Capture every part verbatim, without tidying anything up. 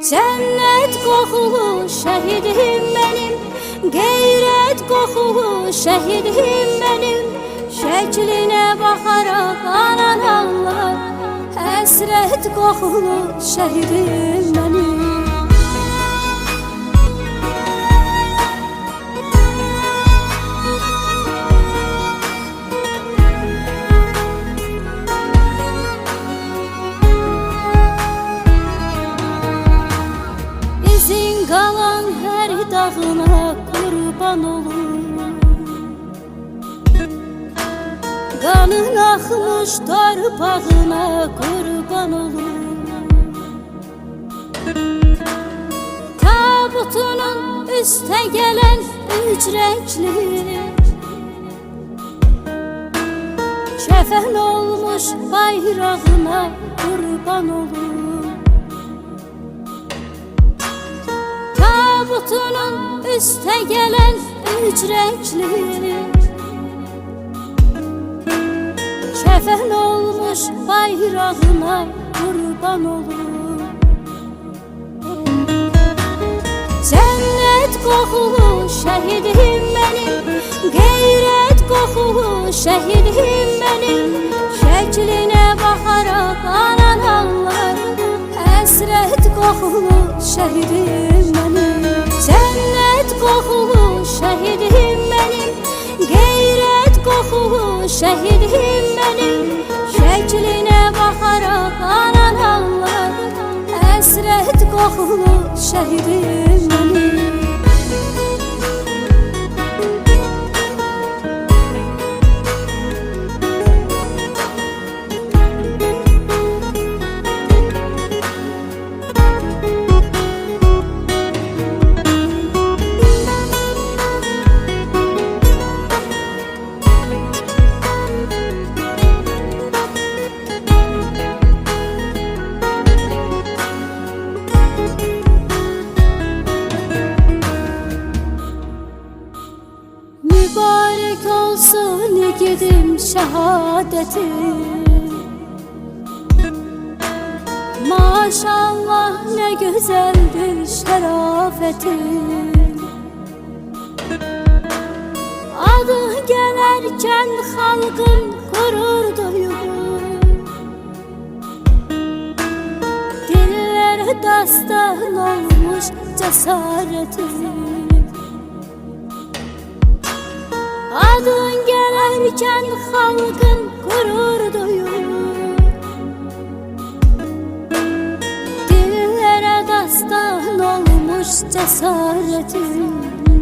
Cennet kokulu şehidim benim, gayret kokulu şehidim benim. Şekline bakarak anan ağlar, hasret kokulu şehidim benim. İzin kalan her dağına kurban olur, kanın akmış torpağına kurban olur. Tabutunun üste gelen ücretli, şefen olmuş bayrağına kurban olur. Tabutunun üste gelen ücretli, şefen olmuş bayrağına kurban olur. Cennet kokulu şehidim benim, gayret kokulu şehidim benim. Şekline bakarak anan ağlar, hasret kokulu şehidim benim. Cennet kokulu şehidim benim, gayret kokulu şehidim benim. Şekline bakarak anan ağlar, hasret kokulu şehidim benim. Mübarek olsun yiğidim şehadeti, maşallah ne güzeldir şerafeti. Adı gelerken halkın gurur duyur, dillere dastan olmuş cesareti. Adın gelerken halkın gurur duyur, dillere dastan olmuş cesaretin.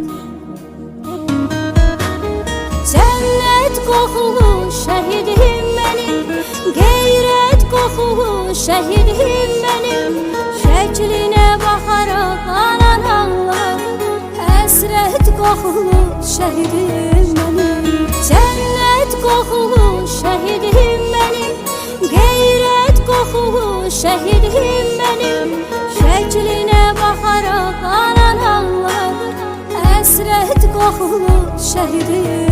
Cennet kokulu şehidim benim, gayret kokulu şehidim benim. Şekline bakarak anan ağlar, hasret kokulu şehidim benim. Cennet kokulu şehidim benim, gayret kokulu şehidim benim. Şekline bakarak anan ağlar, hasret kokulu şehidim.